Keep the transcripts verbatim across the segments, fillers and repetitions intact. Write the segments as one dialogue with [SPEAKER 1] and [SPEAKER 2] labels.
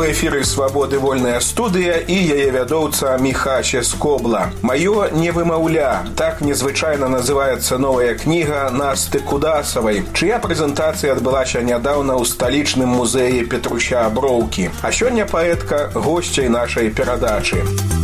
[SPEAKER 1] эфіры «Свабоды вольная студыя» і яе вядоўца Міхаче Скобла. «Маё не вымаўля» – так незвычайна называецца новая кніга Насты Кудасавай, чыя прэзентацыя адбылася нядаўна ў сталічным музеі Петруща Броўкі. А сёння паэтка госцей нашай перадачы.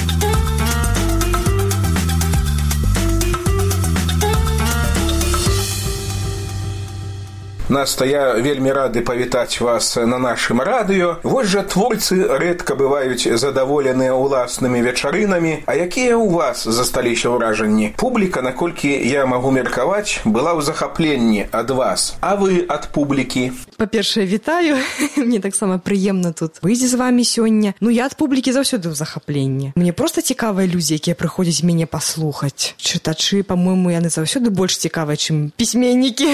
[SPEAKER 1] Наста, я вельмі рады павітаць вас на нашым радыё. Вось жа творцы рэдка бываюць задаволеныя ўласнымі вечарынамі. А якія ў вас засталіся ўражанні? Публіка, наколькі я магу меркаваць, была ў захапленні ад вас. А вы ад публікі?
[SPEAKER 2] Па-першае, вітаю. Мне таксама прыемна тут быць з вамі сёння. Ну, я ад публікі заўсёды ў захапленні. Мне проста цікавыя людзі, якія прыходзяць мяне паслухаць. Чытачы, па-мойму, яны заўсёды больш цікавыя, чым пісьменнікі.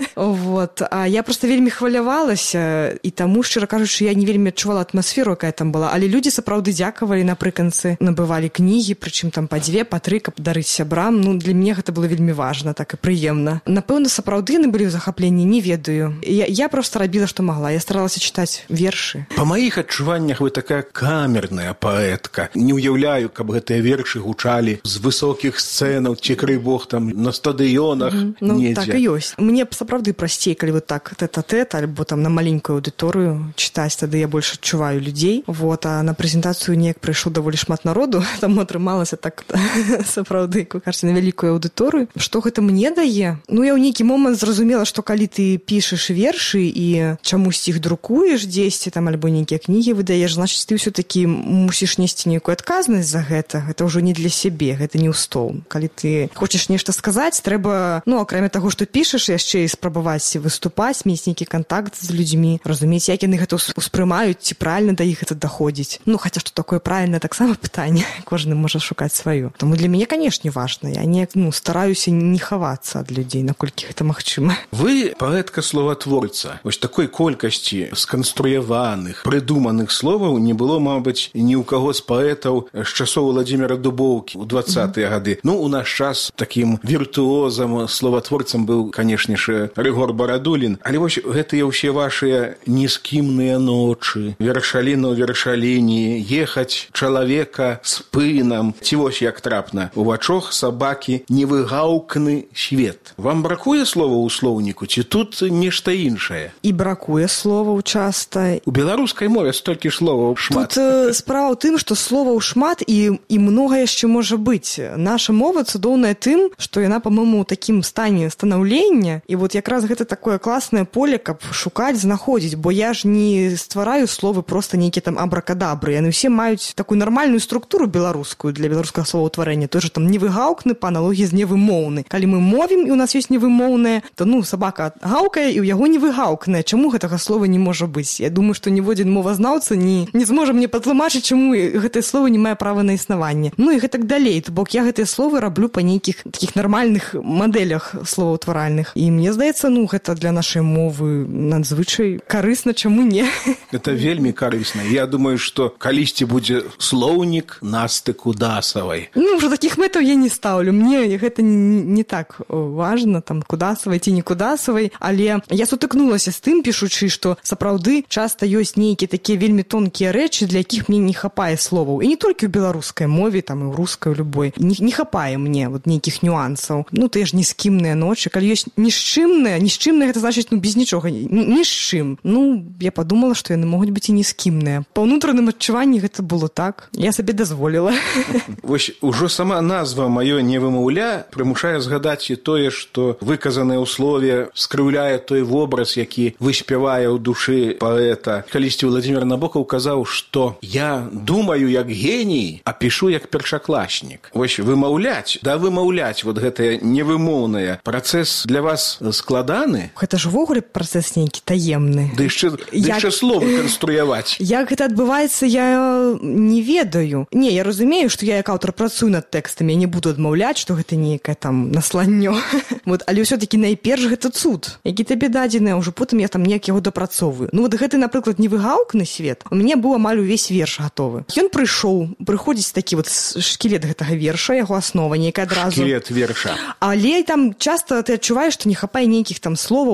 [SPEAKER 2] Вот. А я просто вельмі хвалявалася, і таму, шчыра кажучы, я не вельмі адчувала атмасферу, якая там была. Але людзі сапраўды дзякавалі, напрыканцы набывалі кнігі, прычым там па дзве, па тры, каб дарыць сябрам. Ну, для мяне гэта было вельмі важна, так і прыемна. Напэўна, сапраўды яны былі ў захапленні, не ведаю. Я, я проста рабіла, што магла. Я старалася чытаць вершы.
[SPEAKER 3] Па маіх адчуваннях вы такая камерная паэтка. Не ўяўляю, каб гэтыя вершы гучалі з высокіх сцэнаў, ці крый бог там на стадыёнах. Mm-hmm. Ну, недзе. Так і ёсць. Мне сапраўды прасцей, калі вы так тэт-а-тэт, альбо там на маленькую аўдыторыю чытаць, тады я больш адчуваю людзей. Вот, а на прэзентацыю неяк прыйшло даволі шмат народу, там атрымалася так сапраўды, як вы кажаце, на вялікую аўдыторыю. Што гэта мне дае? Ну, я ў нейкі момант зразумела, што калі ты пішаш вершы і чамусьці іх друкуеш дзесьці, там, альбо нейкія кнігі выдаеш, значыць, ты ўсё-такі мусіш несці нейкую адказнасць за гэта. Гэта ўжо не для сябе, гэта не ў стол. Калі ты хочаш нешта сказаць, трэба, ну, акрамя таго, што пішаш, яшчэ і спрабаваць выступаць, мець нейкі кантакт з людзьмі, разумець, як яны гэта ўспрымаюць, ці правільна да іх гэта даходзіць. Ну, хаця што такое правільна, таксама пытанне. Кожны можа шукаць сваё. Таму для мяне, канешне, важна. Я не, ну, стараюся не хавацца ад людзей, наколькі гэта магчыма. Вы паэтка-словатворца. Вось такой колькасці сканструяваных, прыдуманых словаў не было, мабыць, ні ў каго з паэтаў з часоў Владзіміра Дубоўкі ў дваццатыя гады. Ну, у наш час такім віртуозам, словатворцам быў, канешне ж, Рыгор Барадулін. Але вось гэтыя ўсе вашыя нескімныя ночы, вершаліну вершаліні, ехаць чалавека з пынам, ці вось як трапна, у вачох сабакі невыгаўкны свет. Вам бракуе слова ў слоўніку, ці тут нешта іншае?
[SPEAKER 2] І бракуе словаў часта.
[SPEAKER 3] У беларускай мове столькі словаў шмат.
[SPEAKER 2] Тут э, справа ў тым, што словаў шмат і, і многа яшчэ можа быць. Наша мова цудоўная тым, што яна, па-мойму, у такім стане станаўлення, і вот якраз гэта такое класнае поле, каб шукаць, знаходзіць, бо я ж не ствараю словы проста нейкія там абракадабры. Яны ўсе маюць такую нармальную структуру беларускую для беларускага словаўтварэння. Той же там невыгаўкны па аналогіі з невымоўны. Калі мы мовім, і ў нас ёсць невымоўнае, то, ну, сабака гаўкае, і ў яго невыгаўкнае. Чаму гэтага слова не можа быць? Я думаю, што ніводзін мовазнаўца не, не зможа мне патлумачыць, чаму гэтае слово не мае права на існаванне. Ну і гэтак далей. То бок я гэтыя словы раблю па нейкіх такіх нармальных мадэлях словаўтваральных. І мне здаецца, ну, гэта для нашай мовы надзвычай карысна, чаму не?
[SPEAKER 3] Это вельмі карысна. Я думаю, што калісьці будзе слоўнік Насты Кудасавай.
[SPEAKER 2] Ну, ўжо такіх мэтаў я не стаўлю. Мне гэта не, не так важна, там, Кудасавай ці не Кудасавай, але я сутыкнулася з тым, пішучы, што сапраўды часта ёсць нейкія такія вельмі тонкія рэчы, для якіх мне не хапае словаў. І не толькі ў беларускай мове, там, і ў рускай, любой. Не, не хапае мне вот нейкіх нюансаў. Ну, тыя ж нескімныя ночы. Калі ёсць нішчымныя, нішчымныя, гэта значыць, ну, без нічога, ні з чым. Ну, я падумала, што яны могуць быць і нескімныя. Па ўнутраным адчуванні гэта было так. Я сабе дазволіла.
[SPEAKER 3] Вось ужо сама назва «Маё не вымаўля» прымушае згадаць і тое, што выказанае ў слове скрыўляе той вобраз, які выспявае ў душы паэта. Калісьці Владзімір Набокаў казаў, што я думаю як геній, а пішу як першакласнік. Вось вымаўляць, да вымаўляць вот гэтае невымоўнае. Працэс для вас складаны?
[SPEAKER 2] Гэта ж увогуле працэс нейкі таемны.
[SPEAKER 3] Ды яшчэ, як... яшчэ словы канструяваць.
[SPEAKER 2] Як гэта адбываецца, я не ведаю. Не, я разумею, што я як аўтар працую над тэкстамі, я не буду адмаўляць, што гэта нейкае там насланнё. Вот, але ўсё-такі найперш гэта цуд, які табе дадзены, а ўжо потым я там неяк яго дапрацоўваю. Ну вот гэты, напрыклад, невыгаўкны свет, у мяне быў амаль увесь верш гатовы. Ён прыйшоў, прыходзіць такі вот шкілет гэтага верша, яго аснова нейкая адразу.
[SPEAKER 3] Шкілет верша.
[SPEAKER 2] Але там часта ты адчуваеш, што не хапае нейкіх там словаў,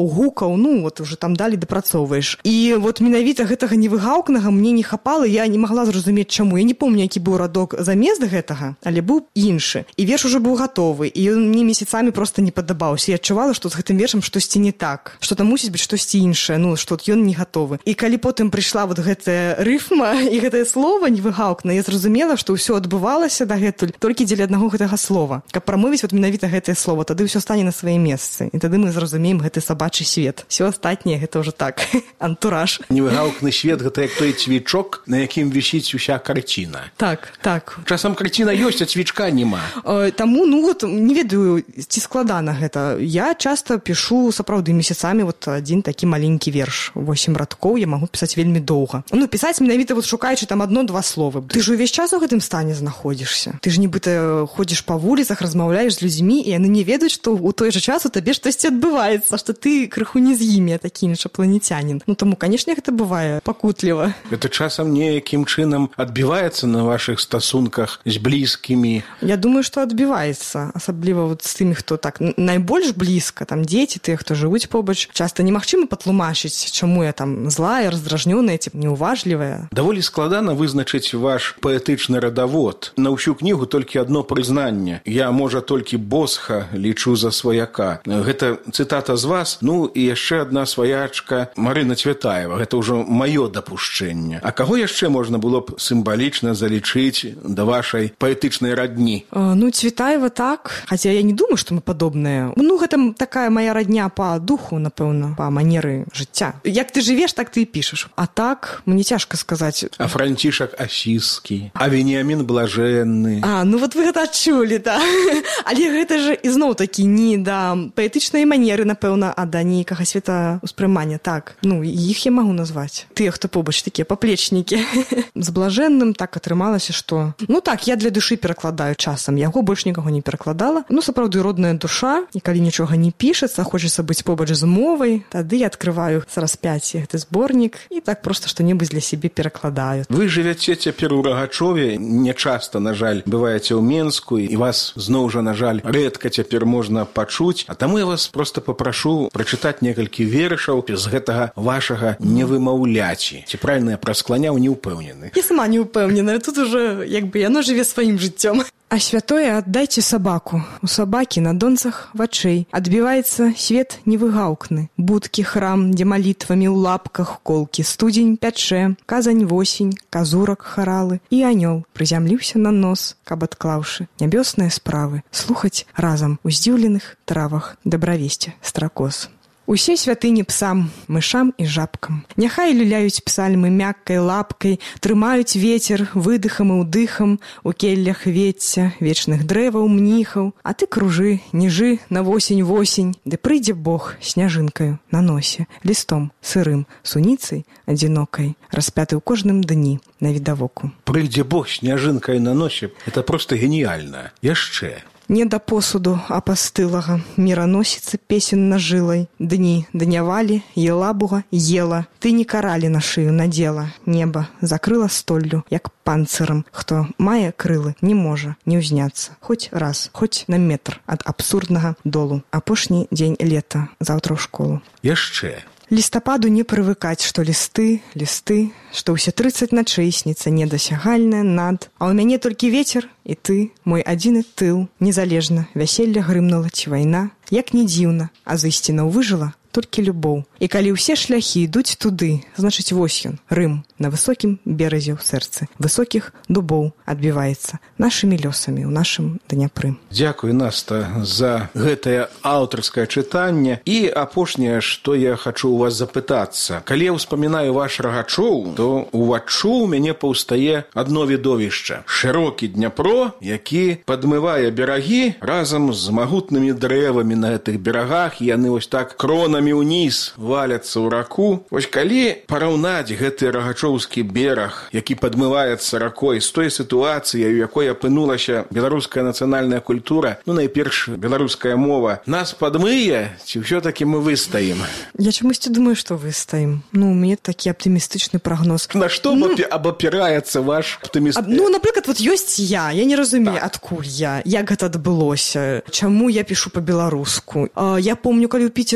[SPEAKER 2] гукаў, ну, вот уже там далі дапрацоўваеш. І вот менавіта гэтага невыгаўкнага мне не хапала, я не магла зразумець, чаму. Я не помню, які быў радок замест гэтага, але быў іншы. І верш уже быў гатовы, і ён мне месяцамі просто не падабаўся. Я адчувала, што з гэтым вершам штосьці не так, што там мусіць быць штосьці іншае, ну, што ён не гатовы. І калі потым прыйшла вот гэтая рыфма і гэтае слова невыгаўкна, я зразумела, што ўсё адбывалася дагэтуль толькі дзеля аднаго гэтага слова. Каб прамовіць вот менавіта гэтае слово, тады ўсё стане на свае месцы. І тады мы зразумеем гэты сабачы свет. Все астатняе гэта ўжо так, антураж.
[SPEAKER 3] Невыгаўкны свет гэта як той цвічок, на якім вісіць уся карціна.
[SPEAKER 2] Так, так.
[SPEAKER 3] Часам карціна ёсць, а цвічка няма.
[SPEAKER 2] Э, таму, ну вот, не ведаю, ці складана гэта. Я часта пішу сапраўды месяцамі вот адзін такі маленькі верш. восем радкоў я магу пісаць вельмі доўга. Ну, пісаць менавіта вот шукаючы там адно-два словы. Ты ж увесь час у гэтым стане знаходзішся. Ты ж нібыта ходзіш па вуліцах, размаўляеш з людзьмі, і яны не ведаюць, што ў той жа час у табе штосьці адбываецца, што ты крыху не з імі, такі іншапланецянін. Ну, таму, канешне, гэта бывае пакутліва.
[SPEAKER 3] Гэта часам неякім чынам адбіваецца на вашых стасунках з блізкімі?
[SPEAKER 2] Я думаю, што адбіваецца. Асабліва вот з тымі, хто так найбольш блізка, там дзеці, тыя, хто жывуць побач. Часта немагчыма патлумачыць, чаму я там злая, раздражнёная, ці неуважлівая.
[SPEAKER 3] Даволі складана вызначыць ваш паэтычны радавод. На ўсю кнігу толькі адно прызнанне. Я, можа, толькі босха лічу за сваяка. Гэта цытата з вас. Ну, і яшчэ адна сваячка Марына Цвятаева. Гэта ўжо маё дапушчэнне. А каго яшчэ можна было б сімвалічна залічыць да вашай паэтычнай радні?
[SPEAKER 2] А, ну, Цвятаева так. Хаця я не думаю, што мы падобныя. Ну, гэта такая моя радня па духу, напэўна, па манеры жыцця. Як ты жывеш, так ты і пішаш. А так, мне цяжка сказаць.
[SPEAKER 3] А Францішак Асіскі, а Веніамін Блажэнны.
[SPEAKER 2] А, ну вот вы гэта адчулі, да. Але гэта ж ізноў такі не да паэтычнай манеры, напэўна, а да нейкага светаўспрымання. Так, ну, іх я магу назваць. Тыя, хто побач, такія паплечнікі. З Блажэнным так атрымалася, што... Ну так, я для душы перакладаю часам. Яго больш нікаго не перакладала. Ну, сапраўды, родная душа. І калі нічога не пішацца, хочацца быць побач з мовай, тады я адкрываю з распяцці гэты зборнік і так проста што-небудзь для сябе перакладаю.
[SPEAKER 3] Вы жывяце цяпер у Рагачове, не часта, на жаль, бываеце ў Менску, і вас зноў жа, на жаль, рэдка цяпер можна пачуць, а таму я вас проста папрашу прачытаць некалькі вершаў з гэтага вашага невымаўляці. Ці правільна я праскланяў, не ўпэўнены?
[SPEAKER 2] Я сама не ўпэўненая, тут ужо, як бы, яно жыве сваім жыццём. А святое аддайце сабаку. У сабакі на донцах вачэй адбіваецца свет невыгаўкны. Будкі храм, дзе малітвамі ў лапках колкі студзень пячэ, казань восень, казурак харалы і анёл прызямліўся на нос, каб адклаўшы нябёсныя справы, слухаць разам у здзіўленых травах дабравесце стракоз. Усе святыні псам, мышам і жабкам. Няхай люляюць псальмы мяккай лапкай, трымаюць вецер выдыхам і ўдыхам у келлях вецця, вечных дрэваў, мніхаў. А ты кружы, ніжы на восень-восень, ды прыйдзе Бог сняжынкаю на носе, лістом сырым, суніцай адзінокай, распяты ў кожным дні на відавоку.
[SPEAKER 3] Прыйдзе Бог сняжынкай на носе, это просто геніяльна. Яшчэ.
[SPEAKER 2] Не да посуду апастылага, міраносіца песен нажылай. Дні днявалі, елабуга ела. Ты не каралі на шыю надзела. Неба закрыла столлю, як панцырам. Хто мае крылы, не можа не ўзняцца. Хоць раз, хоць на метр ад абсурднага долу. Апошні дзень лета, заўтра ў школу.
[SPEAKER 3] Яшчэ.
[SPEAKER 2] Лістападу не прывыкаць, што лісты, лісты, што ўсе трыццаць начэй сніцца недасягальная над, а ў мяне толькі вецер, і ты, мой адзіны тыл, незалежна, вяселля грымнула ці вайна, як не дзіўна, а з ісцінаў выжыла толькі любоў. І калі ўсе шляхі ідуць туды, значыць вось ён, Рым, на высокім беразе ў сэрцы, высокіх дубоў адбіваецца нашымі лёсамі ў нашым Дняпры.
[SPEAKER 3] Дзякуй, Наста, за гэтае аўтарскае чытанне. І апошняе, што я хачу ў вас запытацца. Калі я ўспамінаю ваш Рагачоў, то уваччу ў мяне паўстае адно відовішча. Шырокі Дняпро, які падмывае берагі разам з магутнымі дрэвамі на гэтых берагах, і яны вось так кронамі ўніз валяцца ў раку. Вось калі параўнаць гэты рагачоўскі бераг, які падмываецца ракой, з той сітуацыяй, у якой апынулася беларуская нацыянальная культура, ну, найперш, беларуская мова, нас падмые, ці ўсё-такі мы выстаім?
[SPEAKER 2] Я чамусьці думаю, што выстаім. Ну, у мяне такі аптымістычны прагноз.
[SPEAKER 3] На што ну, абапіраецца ваш аптыміст?
[SPEAKER 2] Ну, напрыклад, вот ёсць я, я не разумею, так. Адкуль я, як гэта адбылося, чаму я пішу па-беларуску. Я помню, калі ў Піцеры жыла, у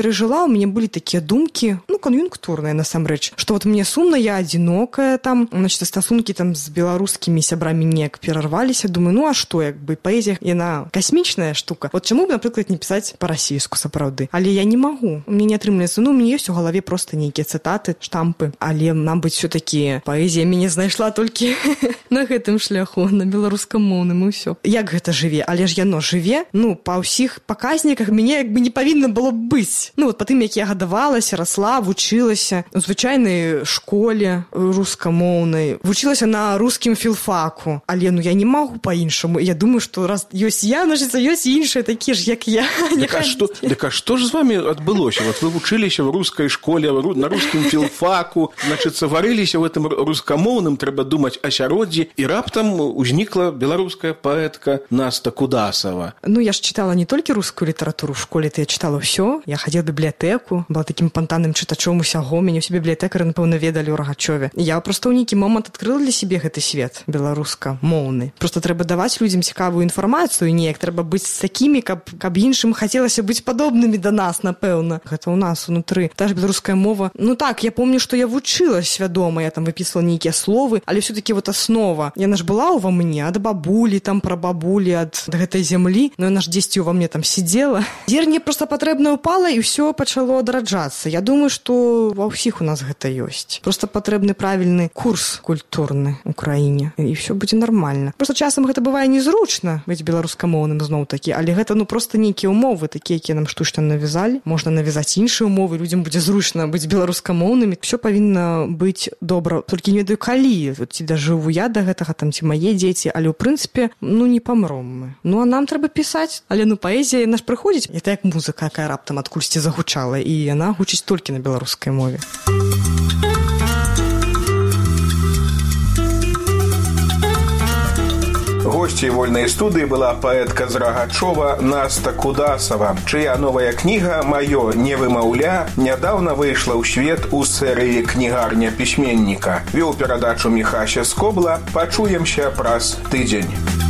[SPEAKER 2] меня были такие думки, ну, конъюнктурные, насамрэч, что вот мне сумно, я одинокая там, значит, стасункі там з беларускімі сябрамі неяк перарваліся, думаю, ну, а што, як бы, паэзія, яна касмічная штука. Вот чаму б, напрыклад, не пісаць па-расійску, сапраўды? Але я не магу. У мяне не атрымліваецца. Ну, у мяне ёсць у галаве просто нейкія цытаты, штампы. Але, мабыць, все-таки паэзія мяне знайшла толькі на гэтым шляху, на беларускамоўным, і ўсё. Як гэта жыве? Але ж яно жыве, ну, па ўсіх паказніках мяне як бы не павінна было б быць. Ну, вот па тым, як я гадавалася, расла, вучылася у звычайнай школе рускамоўнай, вучылася на рускім філфаку. Але, ну, я не магу па-іншаму. Я думаю, што раз ёсць я, значыць, ёсць іншыя такія ж, як я.
[SPEAKER 3] Так а, што, так а што ж з вамі адбылося? Вот вы вучыліся в рускай школе, на рускім філфаку, значыць, варыліся в этом рускамоўным, трэба думаць, асяроддзі, і раптам узнікла беларуская паэтка Наста Кудасава.
[SPEAKER 2] Ну, я ж читала не толькі рускую літаратуру в школе-то, я читала ўсё. Я хадзіла в бібліятэку, была такім пантанным чытачом усяго. Мяне ўсе бібліятэкары, напэўна, ведалі ў Рагачове. Я проста ў нейкі момант адкрыла для сябе гэты свет беларуска-моўны. Проста трэба даваць людзям цікавую інфармацыю, неяк трэба быць з такімі, каб, каб іншым хацелася быць падобнымі да нас, напэўна. Гэта ў нас унутры. Та ж беларуская мова. Ну так, я помню, што я вучыла свядома, я там выпісвала нейкія словы, але все-таки вот аснова. Яна ж была ўва мне, ад бабулі, там пра бабулі, ад гэтай зямлі, но яна ж дзесьці ўва мне там сидела. Зерне просто патрэбна ўпала, і ўсё пачало адраджацца. Я думаю, што ва ўсіх у нас гэта ёсць. Просто патрэбны правільны курс культурны ў краіне, і ўсё будзе нармальна. Просто часам гэта бывае незручна быць беларускамоўным зноў-такі, але гэта ну просто нейкія умовы, такія, якія нам штучна навязалі. Можна навязаць іншыя умовы, людзям будзе зручна быць беларускамоўнымі. Всё павінна быць добра. Толькі не ведаю калі, вот ці дажыву я да гэтага, там ці мае дзеці, але ў прынцыпе, ну не памром мы. Ну а нам трэба пісаць. Але ну паэзія наш прыходзіць, это як музыка, якая раптам адкульсьці загучала, і яна гучыць толькі на беларускай мове.
[SPEAKER 1] Госцей вольнай студыі была паэтка з Рагачова Наста Кудасава, чыя новая кніга «Маё не вымаўля» нядаўна выйшла ў свет у серыі «Кнігарня пісьменніка». Вёў перадачу Міхася Скобла. Пачуемся праз тыдзень.